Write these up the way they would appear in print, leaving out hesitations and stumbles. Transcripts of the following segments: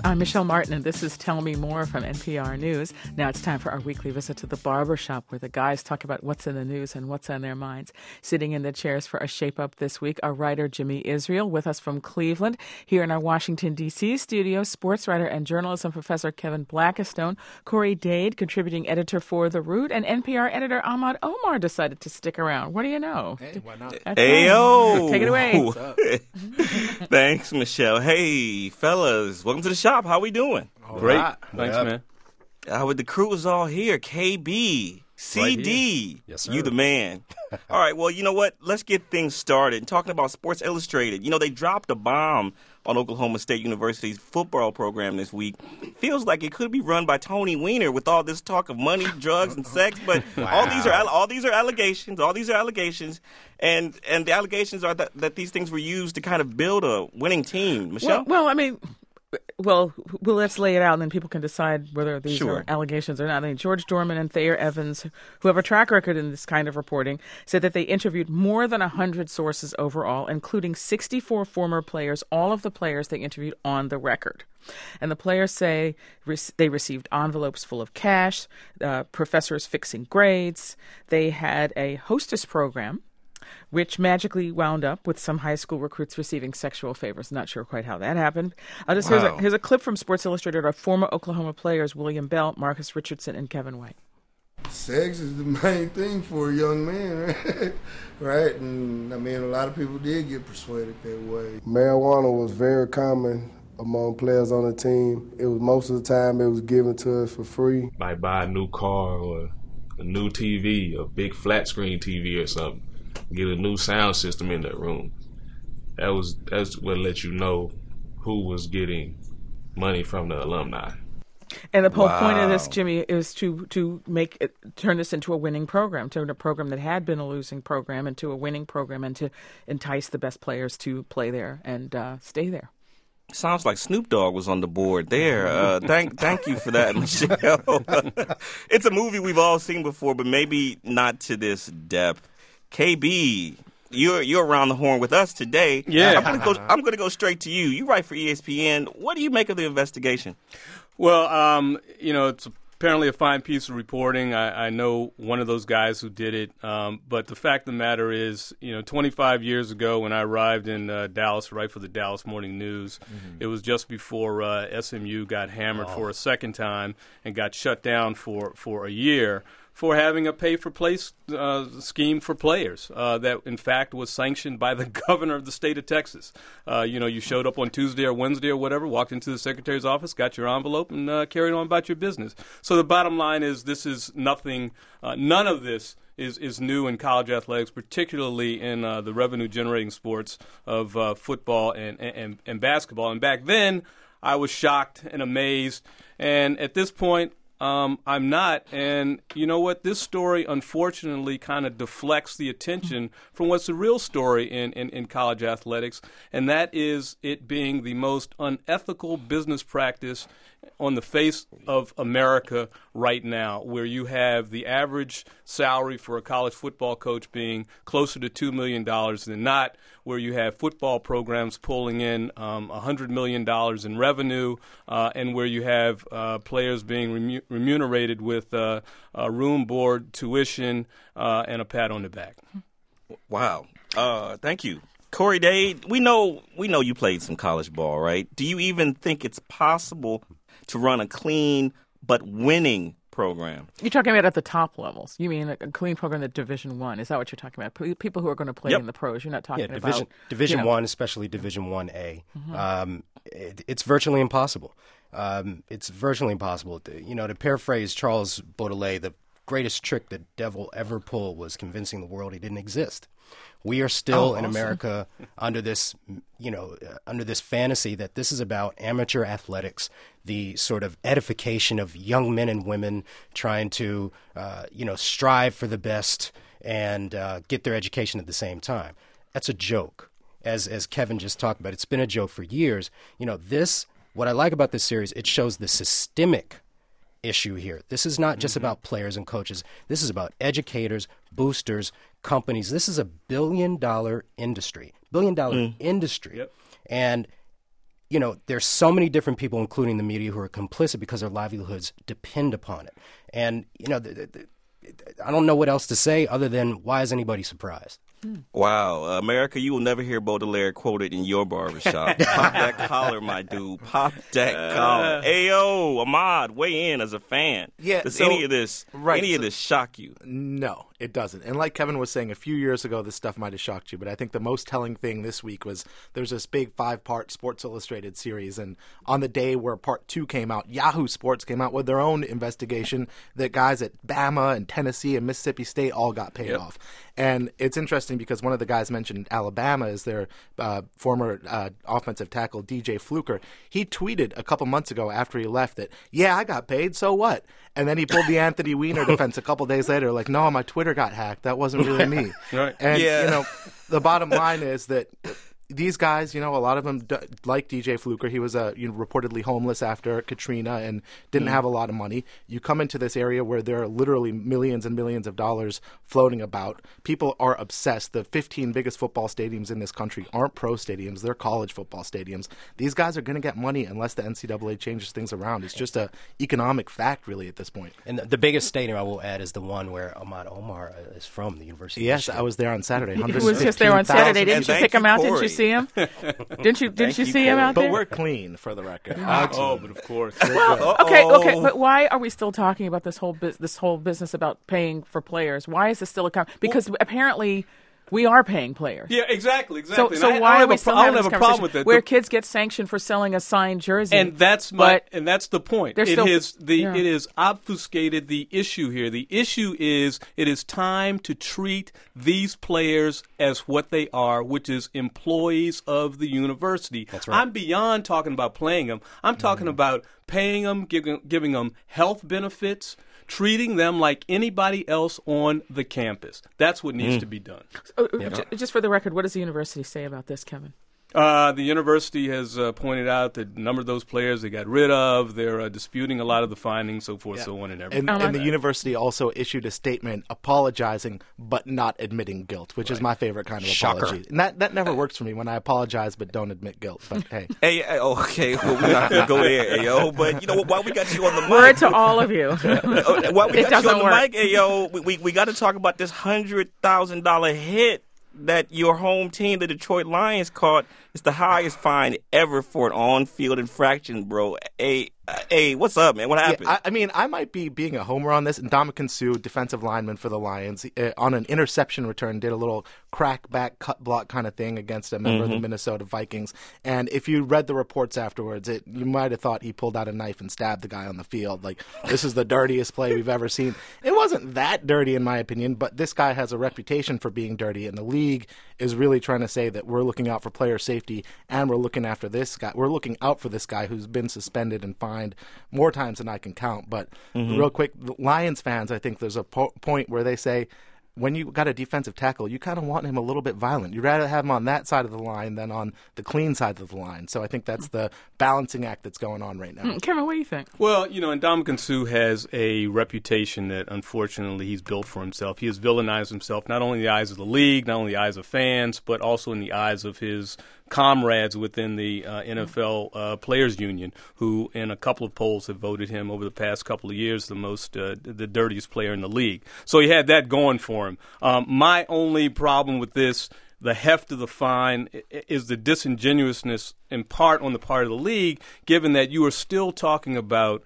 I'm Michelle Martin, and this is Tell Me More from NPR News. Now it's time for our weekly visit to the barbershop, where the guys talk about what's in the news and what's on their minds. Sitting in the chairs for a shape-up this week, our writer Jimmy Israel, with us from Cleveland. Here in our Washington, D.C. studio, sports writer and journalism professor Kevin Blackistone, Corey Dade, contributing editor for The Root, and NPR editor Ahmad Omar decided to stick around. What do you know? Hey, why not? Ayo! Take it away. What's up? Thanks, Michelle. Hey, fellas, welcome to the shop. How we doing? Great. Right. Thanks, man. With the crew is all here. KB, CD, Right yes, sir. you the man. All right, well, you know what? Let's get things started. Talking about Sports Illustrated. You know, they dropped a bomb on Oklahoma State University's football program this week. Feels like it could be run by Tony Weiner with all this talk of money, drugs, and sex. But all these are allegations. All these are allegations, and the allegations are that these things were used to kind of build a winning team. Michelle. Well, let's lay it out, and then people can decide whether these Sure. are allegations or not. I mean, George Dorman and Thayer Evans, who have a track record in this kind of reporting, said that they interviewed more than 100 sources overall, including 64 former players, all of the players they interviewed on the record. And the players say they received envelopes full of cash, professors fixing grades. They had a hostess program, which magically wound up with some high school recruits receiving sexual favors. Not sure quite how that happened. Here's a clip from Sports Illustrated of former Oklahoma players William Bell, Marcus Richardson, and Kevin White. Sex is the main thing for a young man, right? Right? And, I mean, a lot of people did get persuaded that way. Marijuana was very common among players on the team. It was most of the time it was given to us for free. Might buy a new car or a new TV, a big flat screen TV or something. Get a new sound system in that room. That's what let you know who was getting money from the alumni. And the whole point of this, Jimmy, is to turn this into a winning program, turn a program that had been a losing program into a winning program, and to entice the best players to play there and stay there. Sounds like Snoop Dogg was on the board there. Thank you for that, Michelle. It's a movie we've all seen before, but maybe not to this depth. KB, you're around the horn with us today. Yeah. I'm gonna go straight to you. You write for ESPN. What do you make of the investigation? Well, it's apparently a fine piece of reporting. I know one of those guys who did it. But the fact of the matter is, 25 years ago when I arrived in Dallas to write for the Dallas Morning News, it was just before SMU got hammered for a second time and got shut down for a year for having a pay-for-play scheme for players that, in fact, was sanctioned by the governor of the state of Texas. You showed up on Tuesday or Wednesday or whatever, walked into the secretary's office, got your envelope, and carried on about your business. So the bottom line is this is nothing, none of this is new in college athletics, particularly in the revenue-generating sports of football and basketball. And back then, I was shocked and amazed. And at this point, I'm not, and you know what? This story, unfortunately, kind of deflects the attention from what's the real story in college athletics, and that is it being the most unethical business practice on the face of America right now, where you have the average salary for a college football coach being closer to $2 million than not, where you have football programs pulling in $100 million in revenue, and where you have players being remunerated with room, board, tuition, and a pat on the back. Wow. Thank you. Corey Dade, we know you played some college ball, right? Do you even think it's possible to run a clean but winning program? You're talking about at the top levels. You mean a clean program at Division I. Is that what you're talking about? People who are going to play in the pros. You're not talking about Division I, especially Division 1A. It's virtually impossible. It's virtually impossible. To paraphrase Charles Baudelaire, the greatest trick the devil ever pulled was convincing the world he didn't exist. We are still in America under this, under this fantasy that this is about amateur athletics, the sort of edification of young men and women trying to, strive for the best and get their education at the same time. That's a joke. As Kevin just talked about, it's been a joke for years. What I like about this series, it shows the systemic issue here. This is not just about players and coaches. This is about educators, boosters, companies. This is a $1 billion industry. Yep. And, there's so many different people, including the media, who are complicit because their livelihoods depend upon it. And, I don't know what else to say other than why is anybody surprised? Wow. America, you will never hear Baudelaire quoted in your barbershop. Pop that collar, my dude. Pop that collar. Ayo, Ahmad, weigh in as a fan. Yeah, Does any of this shock you? No, it doesn't. And like Kevin was saying, a few years ago, this stuff might have shocked you. But I think the most telling thing this week was there's this big 5-part Sports Illustrated series. And on the day where part 2 came out, Yahoo Sports came out with their own investigation that guys at Bama and Tennessee and Mississippi State all got paid off. And it's interesting because one of the guys mentioned Alabama is their former offensive tackle, DJ Fluker. He tweeted a couple months ago after he left that, I got paid, so what? And then he pulled the Anthony Weiner defense a couple days later, like, no, my Twitter got hacked. That wasn't really me. Right. And, the bottom line is that these guys, a lot of them, like DJ Fluker, he was reportedly homeless after Katrina and didn't have a lot of money. You come into this area where there are literally millions and millions of dollars floating about. People are obsessed. The 15 biggest football stadiums in this country aren't pro stadiums. They're college football stadiums. These guys are going to get money unless the NCAA changes things around. It's just an economic fact, really, at this point. And the biggest stadium, I will add, is the one where Ahmad Omar is from, the University of Yes, Michigan. I was there on Saturday. He was just there on Saturday. Didn't you pick him out? Didn't you see him? Didn't you see him out there? But we're clean, for the record. But of course. Well, okay, but why are we still talking about this whole business about paying for players? Why is this still a because apparently we are paying players. Yeah, exactly. So why are we still having this conversation where kids get sanctioned for selling a signed jersey? And that's the point. It is obfuscated the issue here. The issue is it is time to treat these players as what they are, which is employees of the university. That's right. I'm beyond talking about playing them. I'm talking about paying them, giving them health benefits, treating them like anybody else on the campus. That's what needs to be done. Just for the record, what does the university say about this, Kevin? The university has pointed out that a number of those players they got rid of. They're disputing a lot of the findings, so forth, so on, and everything. And the university also issued a statement apologizing but not admitting guilt, which is my favorite kind of apology. And that never works for me when I apologize but don't admit guilt. But hey. Okay, well, we're not going to go there, Ayo. But you know what? While we got you on the mic. Word to all of you. While we got you on the work. mic, Ayo, we got to talk about this $100,000 hit that your home team, the Detroit Lions, caught. It's the highest fine ever for an on-field infraction, bro. Hey, what's up, man? What happened? Yeah, I might be being a homer on this. And Ndamukong Suh, defensive lineman for the Lions, on an interception return, did a little crackback cut block kind of thing against a member of the Minnesota Vikings. And if you read the reports afterwards, you might have thought he pulled out a knife and stabbed the guy on the field. Like, this is the dirtiest play we've ever seen. It wasn't that dirty, in my opinion, but this guy has a reputation for being dirty, and the league is really trying to say that we're looking out for player safety and we're looking after this guy. We're looking out for this guy who's been suspended and fined more times than I can count. But real quick, the Lions fans, I think there's a point where they say, when you got a defensive tackle, you kind of want him a little bit violent. You'd rather have him on that side of the line than on the clean side of the line. So I think that's the balancing act that's going on right now. Kevin, what do you think? Well, Ndamukong Suh has a reputation that, unfortunately, he's built for himself. He has villainized himself not only in the eyes of the league, not only in the eyes of fans, but also in the eyes of his comrades within the NFL Players Union, who in a couple of polls have voted him over the past couple of years the dirtiest player in the league. So he had that going for him. My only problem with this, the heft of the fine, is the disingenuousness in part on the part of the league, given that you are still talking about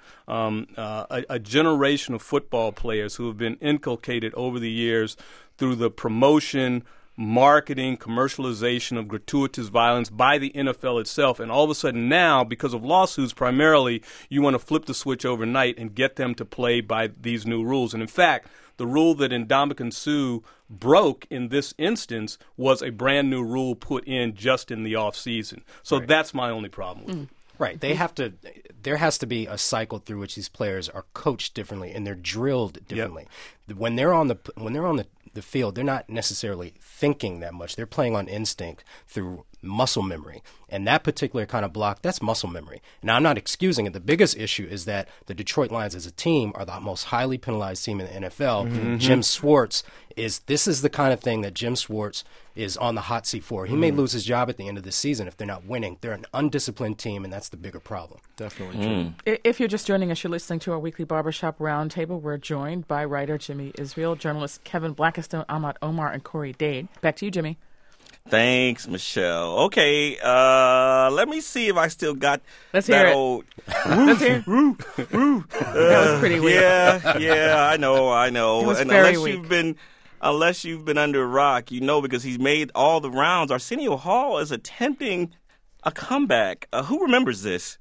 a generation of football players who have been inculcated over the years through the promotion, marketing, commercialization of gratuitous violence by the NFL itself. And all of a sudden now, because of lawsuits primarily, you want to flip the switch overnight and get them to play by these new rules. And in fact, the rule that Ndamukong Suh broke in this instance was a brand new rule put in just in the off season. So that's my only problem with it. Right. There has to be a cycle through which these players are coached differently and they're drilled differently. Yep. When they're on the field, they're not necessarily thinking that much. They're playing on instinct through muscle memory. And that particular kind of block, that's muscle memory. Now, I'm not excusing it. The biggest issue is that the Detroit Lions as a team are the most highly penalized team in the NFL. Jim Schwartz this is the kind of thing that Jim Schwartz is on the hot seat for. He may lose his job at the end of the season if they're not winning. They're an undisciplined team, and that's the bigger problem. Definitely true. If you're just joining us, you're listening to our weekly Barbershop Roundtable. We're joined by writer Jimmy Israel, journalists Kevin Blackistone, Ahmad Omar, and Corey Dade. Back to you, Jimmy. Thanks, Michelle. Okay, let me see if I still got Let's hear that it. old. Let's hear. That was pretty weird. Yeah, I know. It was And very weak. unless you've been under a rock, you know, because he's made all the rounds. Arsenio Hall is attempting a comeback. Who remembers this?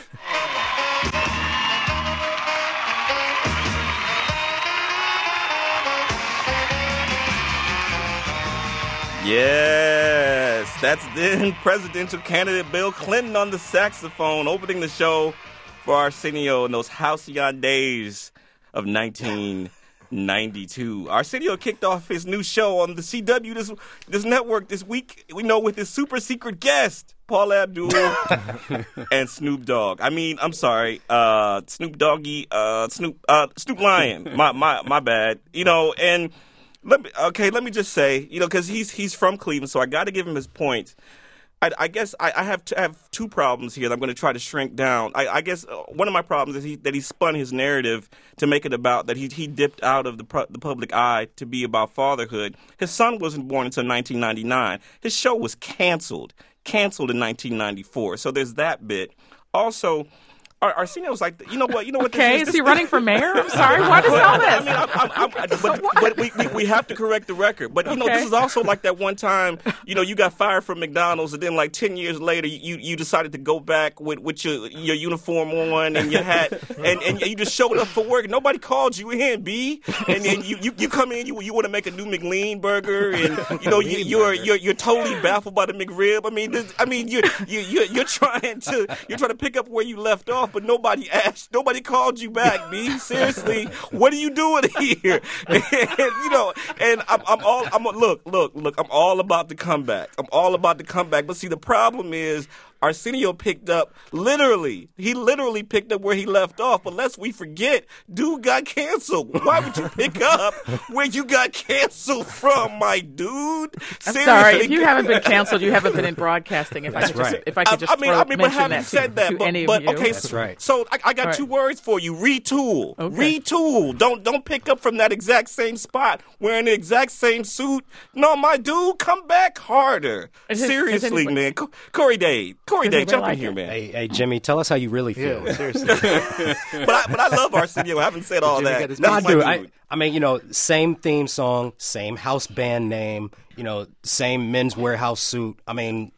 Yes, that's then presidential candidate Bill Clinton on the saxophone, opening the show for Arsenio in those halcyon days of 1992. Arsenio kicked off his new show on the CW, this network this week, with his super secret guest, Paula Abdul and Snoop Dogg. I mean, I'm sorry, Snoop Doggy, Snoop Lion. My bad. And let me just say, because he's from Cleveland, so I got to give him his points. I guess I have two problems here that I'm going to try to shrink down. I guess one of my problems is that he spun his narrative to make it about that he dipped out of the public eye to be about fatherhood. His son wasn't born until 1999. His show was canceled in 1994. So there's that bit. Also, Arsenio's like, you know what? Okay, is he running for mayor? I'm sorry. What is all this? But we have to correct the record. But this is also like that one time, you got fired from McDonald's, and then like 10 years later, you decided to go back with your uniform on and your hat, and you just showed up for work. Nobody called you in, B. And then you come in, you want to make a new McLean burger, and you're totally baffled by the McRib. You're trying to pick up where you left off. But nobody nobody called you back, B. Seriously, what are you doing here? And I'm all about the comeback. But see, the problem is Arsenio picked up he literally picked up where he left off. But lest we forget, dude got canceled. Why would you pick up where you got canceled from, my dude? I'm sorry, if you haven't been canceled, you haven't been in broadcasting. If I could just mention that to any of you. Okay, that's right. So I got two words for you: retool. Okay. Retool. Don't pick up from that exact same spot wearing the exact same suit. No, my dude, come back harder. Seriously, man. Corey Dade, jump in here, man. Hey, Jimmy, tell us how you really feel. Yeah, seriously. but I love Arsenio. I haven't said all that. No, I do. I mean, same theme song, same house band name, same Men's Warehouse suit. I mean,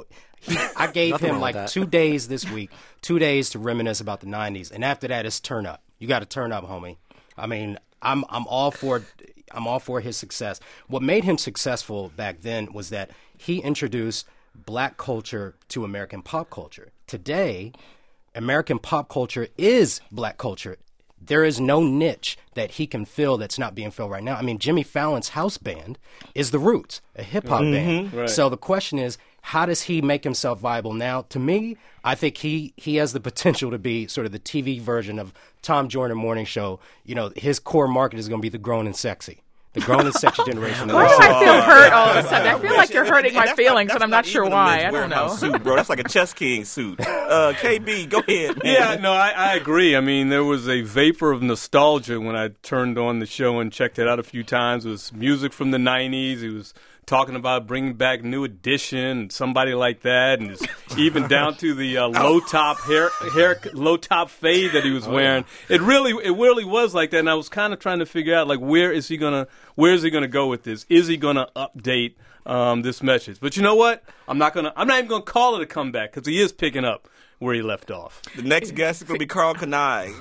I gave him like 2 days this week, 2 days to reminisce about the 90s. And after that, it's turn up. You got to turn up, homie. I mean, I'm all for his success. What made him successful back then was that he introduced black culture to American pop culture. Today, American pop culture is black culture. There is no niche that he can fill that's not being filled right now. I mean, Jimmy Fallon's house band is The Roots, a hip-hop band. Right. So the question is, how does he make himself viable now? To me, I think he has the potential to be sort of the TV version of Tom Jordan Morning Show. His core market is going to be the grown and sexy. The grown and sexy generation. Why do I feel hurt all of a sudden? I feel like you're hurting my feelings, and I'm not sure why. I don't know. Suit, bro. That's like a Chess King suit. KB, go ahead, man. Yeah, no, I agree. I mean, there was a vapor of nostalgia when I turned on the show and checked it out a few times. It was music from the 90s. It was talking about bringing back New Edition, somebody like that, and it's even down to the low top low top fade that he was wearing. It really was like that, and I was kind of trying to figure out where is he gonna go with this? Is he gonna update this message? But you know what? I'm not even gonna call it a comeback because he is picking up where he left off. The next guest is going to be Carl Kanai.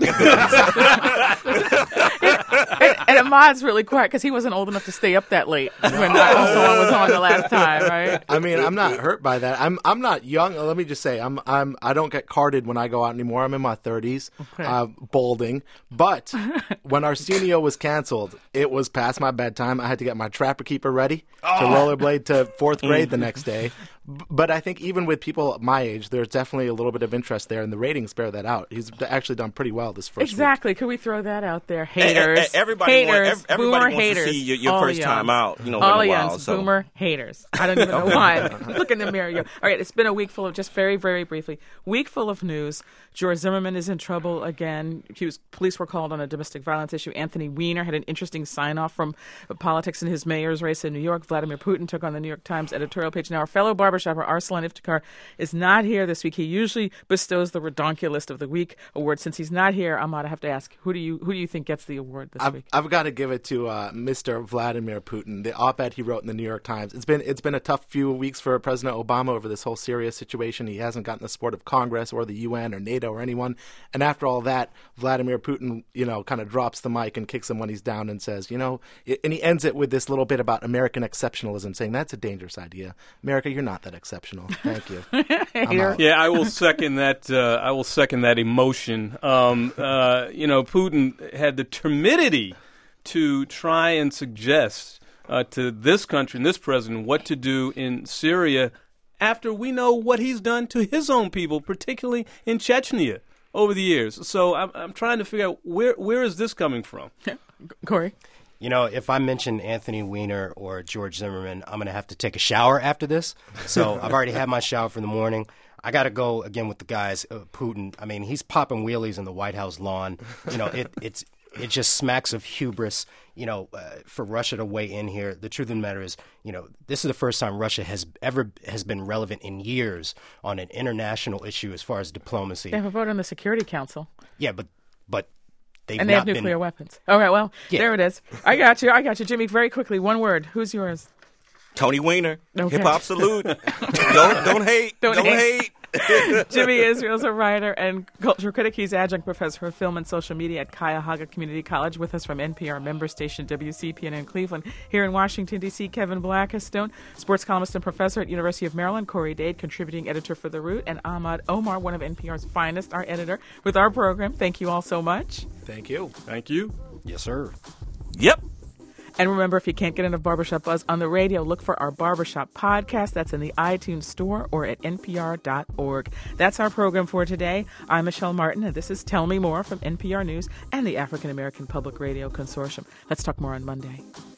And Ahmad's really quiet because he wasn't old enough to stay up that late when someone was on the last time, right? I mean, I'm not hurt by that. I'm not young. Let me just say, I don't get carded when I go out anymore. I'm in my 30s, balding. But when Arsenio was canceled, it was past my bedtime. I had to get my Trapper Keeper ready to rollerblade to fourth grade the next day. But I think even with people my age, there's definitely a little bit of interest there, and the ratings bear that out. He's actually done pretty well this first Exactly. Could we throw that out there? Haters. Everybody haters. everybody boomer wants haters. to see your All first the time youngs. out, in All a the while. youngs. So. Boomer haters. I don't even know why. Look in the mirror. All right, it's been a week full of, just very, very briefly, week full of news. George Zimmerman is in trouble again. Police were called on a domestic violence issue. Anthony Weiner had an interesting sign-off from politics in his mayor's race in New York. Vladimir Putin took on the New York Times editorial page. Now, our fellow barbershopper, Arslan Iftikhar, is not here this week. He usually bestows the Redonkulist of the Week award. Since he's not here, Ahmad, I have to ask, who do you think gets the award this week? I've got to give it to Mr. Vladimir Putin. The op-ed he wrote in the New York Times. It's been a tough few weeks for President Obama over this whole Syria situation. He hasn't gotten the support of Congress or the UN or NATO or anyone. And after all that, Vladimir Putin, kind of drops the mic and kicks him when he's down and says, and he ends it with this little bit about American exceptionalism, saying that's a dangerous idea. America, you're not that exceptional. Thank you. Yeah, I will second that. I will second that emotion. Putin had the timidity to try and suggest to this country and this president what to do in Syria after we know what he's done to his own people, particularly in Chechnya over the years. So I'm trying to figure out where is this coming from? Corey? If I mention Anthony Weiner or George Zimmerman, I'm going to have to take a shower after this. So I've already had my shower for the morning. I got to go again with the guys. Putin, I mean, he's popping wheelies in the White House lawn. It just smacks of hubris, for Russia to weigh in here. The truth of the matter is, this is the first time Russia has been relevant in years on an international issue as far as diplomacy. They have a vote on the Security Council. Yeah, but they have nuclear weapons. All right, well, yeah. There it is. I got you. Jimmy, very quickly, one word. Who's yours? Tony Weiner. Okay. Hip hop salute. Don't hate. Don't hate. Jimmy Israel's a writer and culture critic. He's adjunct professor of film and social media at Cuyahoga Community College, with us from NPR member station WCPN in Cleveland. Here in Washington, D.C., Kevin Blackistone, sports columnist and professor at University of Maryland. Corey Dade, contributing editor for The Root. And Ahmad Omar, one of NPR's finest, our editor, with our program. Thank you all so much. Thank you. Thank you. Yes, sir. Yep. And remember, if you can't get enough Barbershop Buzz on the radio, look for our Barbershop podcast. That's in the iTunes store or at npr.org. That's our program for today. I'm Michelle Martin, and this is Tell Me More from NPR News and the African American Public Radio Consortium. Let's talk more on Monday.